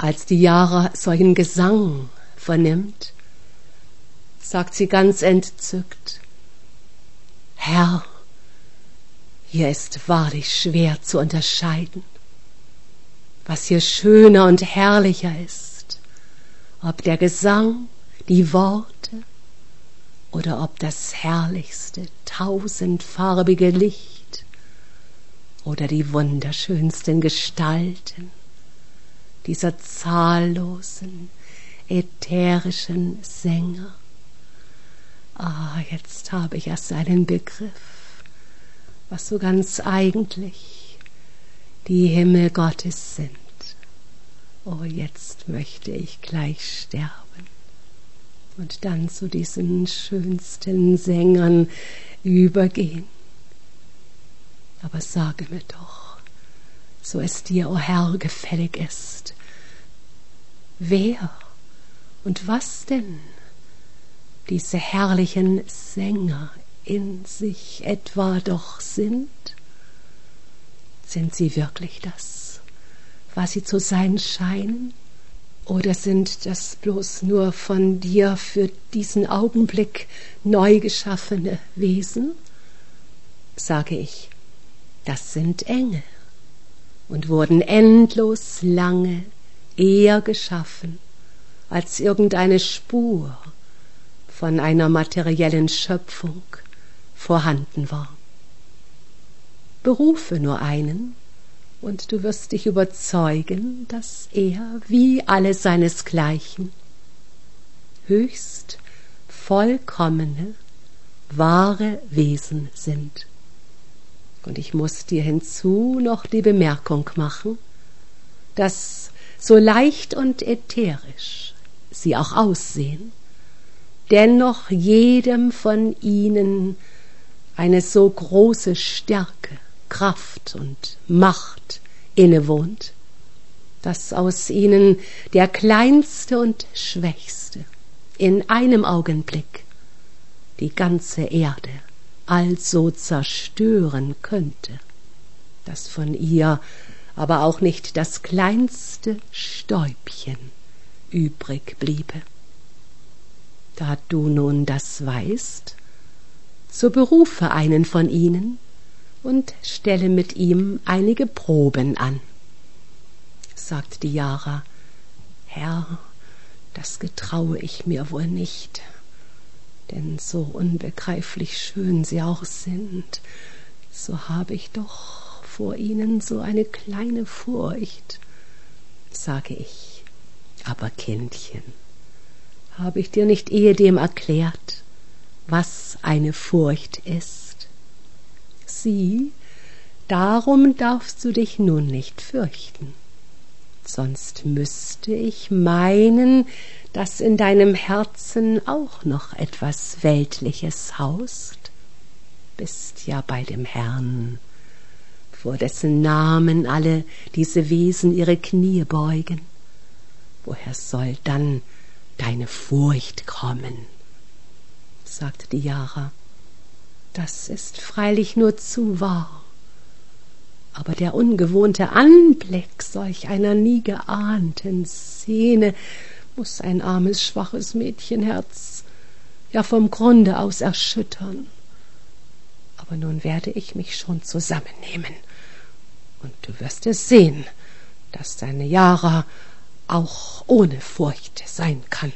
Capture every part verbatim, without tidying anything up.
Als die Jara solchen Gesang vernimmt, sagt sie ganz entzückt: Herr, hier ist wahrlich schwer zu unterscheiden, was hier schöner und herrlicher ist, ob der Gesang, die Worte oder ob das herrlichste, tausendfarbige Licht oder die wunderschönsten Gestalten dieser zahllosen, ätherischen Sänger. Ah, jetzt habe ich erst einen Begriff, was so ganz eigentlich die Himmel Gottes sind. Oh, jetzt möchte ich gleich sterben und dann zu diesen schönsten Sängern übergehen. Aber sage mir doch, so es dir, o Herr, gefällig ist, wer und was denn diese herrlichen Sänger in sich etwa doch sind? Sind sie wirklich das, was sie zu sein scheinen? Oder sind das bloß nur von dir für diesen Augenblick neu geschaffene Wesen? Sage ich, das sind Engel und wurden endlos lange eher geschaffen, als irgendeine Spur von einer materiellen Schöpfung vorhanden war. Berufe nur einen, und du wirst dich überzeugen, dass er, wie alle seinesgleichen, höchst vollkommene, wahre Wesen sind. Und ich muß dir hinzu noch die Bemerkung machen, dass so leicht und ätherisch sie auch aussehen, dennoch jedem von ihnen eine so große Stärke, Kraft und Macht innewohnt, dass aus ihnen der kleinste und schwächste in einem Augenblick die ganze Erde also zerstören könnte, dass von ihr aber auch nicht das kleinste Stäubchen übrig bliebe. Da du nun das weißt, so berufe einen von ihnen und stelle mit ihm einige Proben an. Sagt die Jara: Herr, das getraue ich mir wohl nicht, denn so unbegreiflich schön sie auch sind, so habe ich doch vor ihnen so eine kleine Furcht. Sage ich: Aber Kindchen, habe ich dir nicht ehedem erklärt, was eine Furcht ist? Sieh, darum darfst du dich nun nicht fürchten, sonst müsste ich meinen, dass in deinem Herzen auch noch etwas Weltliches haust. Bist ja bei dem Herrn, vor dessen Namen alle diese Wesen ihre Knie beugen. Woher soll dann deine Furcht kommen? Sagte die Jara. Das ist freilich nur zu wahr. Aber der ungewohnte Anblick solch einer nie geahnten Szene muß ein armes, schwaches Mädchenherz ja vom Grunde aus erschüttern. Aber nun werde ich mich schon zusammennehmen, und du wirst es sehen, dass deine Jara auch ohne Furcht sein kann.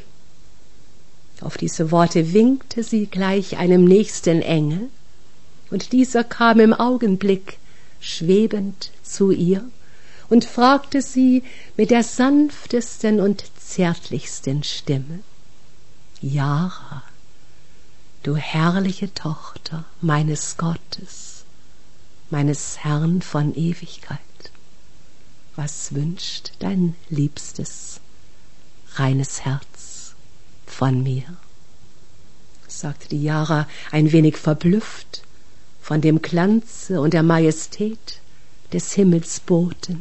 Auf diese Worte winkte sie gleich einem nächsten Engel, und dieser kam im Augenblick schwebend zu ihr und fragte sie mit der sanftesten und zärtlichsten Stimme: Jara, du herrliche Tochter meines Gottes, meines Herrn von Ewigkeit, was wünscht dein liebstes, reines Herz von mir? Sagte die Jara, ein wenig verblüfft von dem Glanze und der Majestät des Himmelsboten.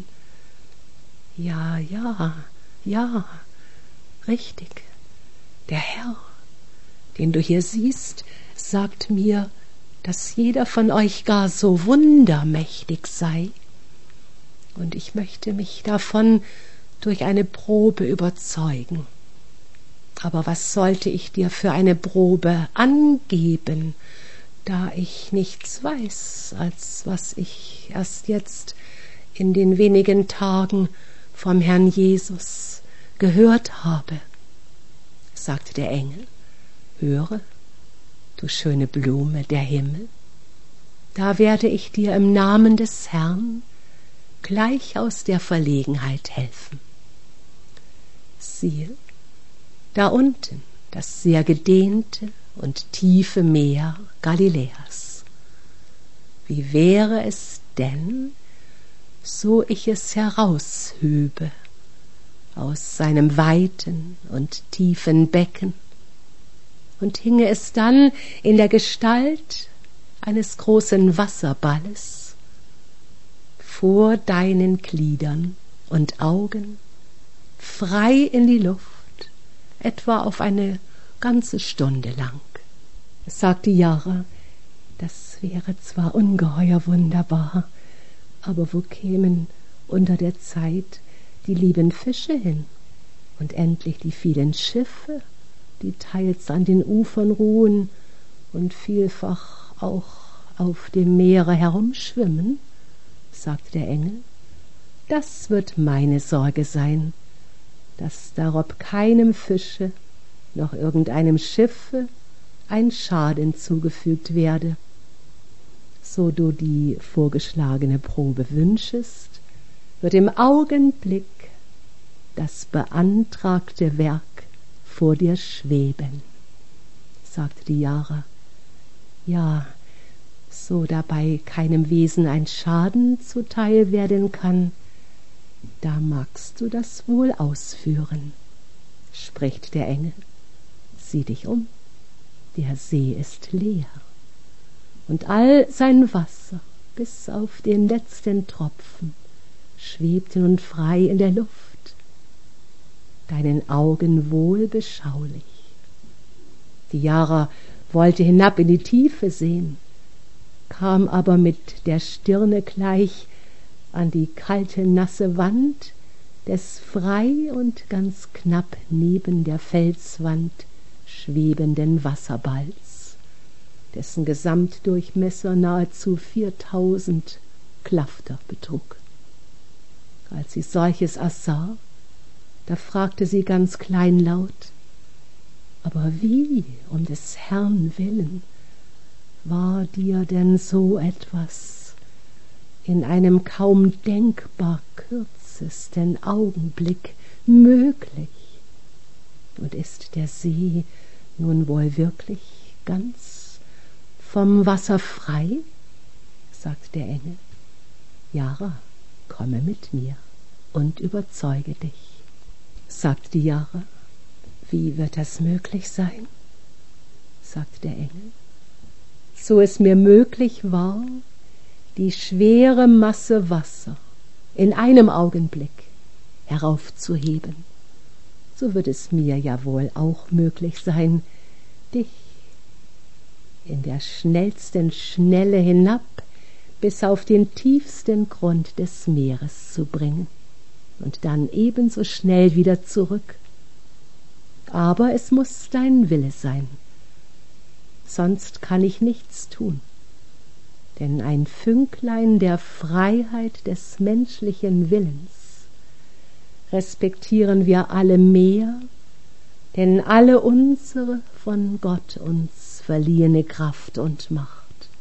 Ja, ja, ja, richtig. Der Herr, den du hier siehst, sagt mir, dass jeder von euch gar so wundermächtig sei. Und ich möchte mich davon durch eine Probe überzeugen. Aber was sollte ich dir für eine Probe angeben, da ich nichts weiß, als was ich erst jetzt in den wenigen Tagen vom Herrn Jesus gehört habe? Sagte der Engel, höre, du schöne Blume, der Himmel, da werde ich dir im Namen des Herrn gleich aus der Verlegenheit helfen. Siehe, da unten das sehr gedehnte und tiefe Meer Galiläas. Wie wäre es denn, so ich es heraushöbe aus seinem weiten und tiefen Becken und hinge es dann in der Gestalt eines großen Wasserballes vor deinen Gliedern und Augen frei in die Luft, etwa auf eine ganze Stunde lang. Sagte Jara, das wäre zwar ungeheuer wunderbar, aber wo kämen unter der Zeit die lieben Fische hin und endlich die vielen Schiffe, die teils an den Ufern ruhen und vielfach auch auf dem Meere herumschwimmen? Sagte der Engel, das wird meine Sorge sein, dass darob keinem Fische noch irgendeinem Schiffe ein Schaden zugefügt werde. So du die vorgeschlagene Probe wünschest, wird im Augenblick das beantragte Werk vor dir schweben, sagte die Jara. Ja, so dabei keinem Wesen ein Schaden zuteil werden kann, da magst du das wohl ausführen, spricht der Engel. Sieh dich um, der See ist leer, und all sein Wasser, bis auf den letzten Tropfen, schwebt nun frei in der Luft, deinen Augen wohl beschaulich. Die Jara wollte hinab in die Tiefe sehen, kam aber mit der Stirne gleich an die kalte, nasse Wand des frei und ganz knapp neben der Felswand schwebenden Wasserballs, dessen Gesamtdurchmesser nahezu viertausend Klafter betrug. Als sie solches ersah, da fragte sie ganz kleinlaut, aber wie, um des Herrn willen, war dir denn so etwas in einem kaum denkbar kürzesten Augenblick möglich? Und ist der See nun wohl wirklich ganz vom Wasser frei? Sagt der Engel. Jara, komme mit mir und überzeuge dich. Sagt die Jara, wie wird das möglich sein? Sagt der Engel, so es mir möglich war, die schwere Masse Wasser in einem Augenblick heraufzuheben, so wird es mir ja wohl auch möglich sein, dich in der schnellsten Schnelle hinab bis auf den tiefsten Grund des Meeres zu bringen und dann ebenso schnell wieder zurück. Aber es muß dein Wille sein, sonst kann ich nichts tun. Denn ein Fünklein der Freiheit des menschlichen Willens respektieren wir alle mehr, denn alle unsere von Gott uns verliehene Kraft und Macht.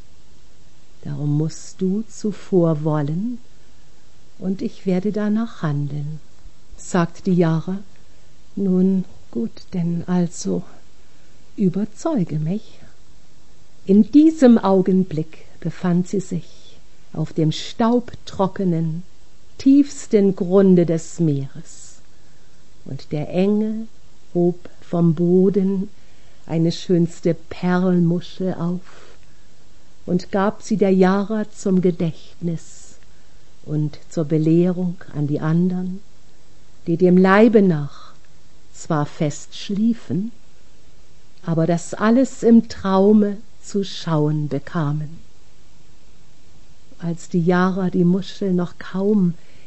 Darum musst du zuvor wollen, und ich werde danach handeln, sagt die Jara. Nun gut, denn also überzeuge mich. In diesem Augenblick befand sie sich auf dem staubtrockenen, tiefsten Grunde des Meeres, und der Engel hob vom Boden eine schönste Perlmuschel auf und gab sie der Jara zum Gedächtnis und zur Belehrung an die andern, die dem Leibe nach zwar fest schliefen, aber das alles im Traume zu schauen bekamen. Als die Jara die Muschel noch kaum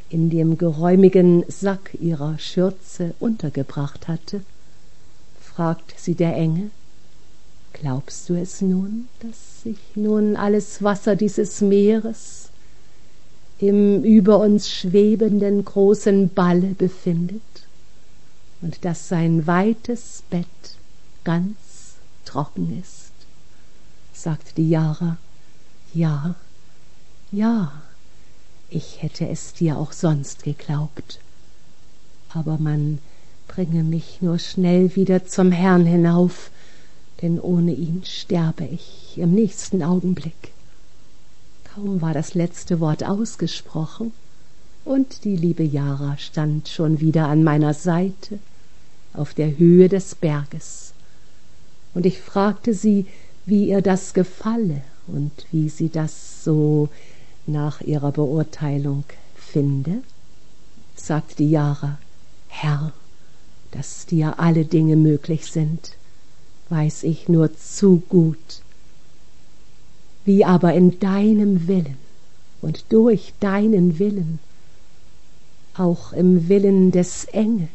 in dem geräumigen Sack ihrer Schürze untergebracht hatte, fragt sie der Engel: Glaubst du es nun, dass sich nun alles Wasser dieses Meeres im über uns schwebenden großen Balle befindet und dass sein weites Bett ganz trocken ist? Sagt die Jara: Ja, ja, ich hätte es dir auch sonst geglaubt, aber man bringe mich nur schnell wieder zum Herrn hinauf, denn ohne ihn sterbe ich im nächsten Augenblick. Kaum war das letzte Wort ausgesprochen, und die liebe Jara stand schon wieder an meiner Seite auf der Höhe des Berges, und ich fragte sie, wie ihr das gefalle und wie sie das so nach ihrer Beurteilung finde. Sagt die Jara: Herr, dass dir alle Dinge möglich sind, weiß ich nur zu gut. Wie aber in deinem Willen und durch deinen Willen, auch im Willen des Engels,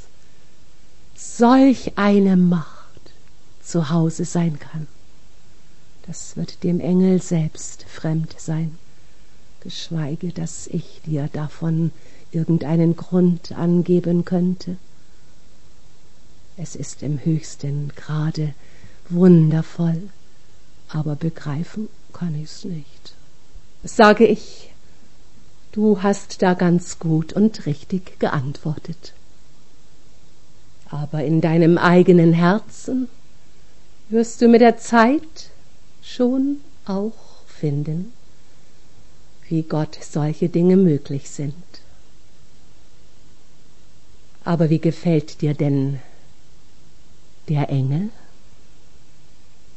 solch eine Macht zu Hause sein kann, das wird dem Engel selbst fremd sein, geschweige, dass ich dir davon irgendeinen Grund angeben könnte. Es ist im höchsten Grade wundervoll, aber begreifen kann ich's nicht. Sage ich, du hast da ganz gut und richtig geantwortet. Aber in deinem eigenen Herzen wirst du mit der Zeit schon auch finden, wie Gott solche Dinge möglich sind. Aber wie gefällt dir denn der Engel?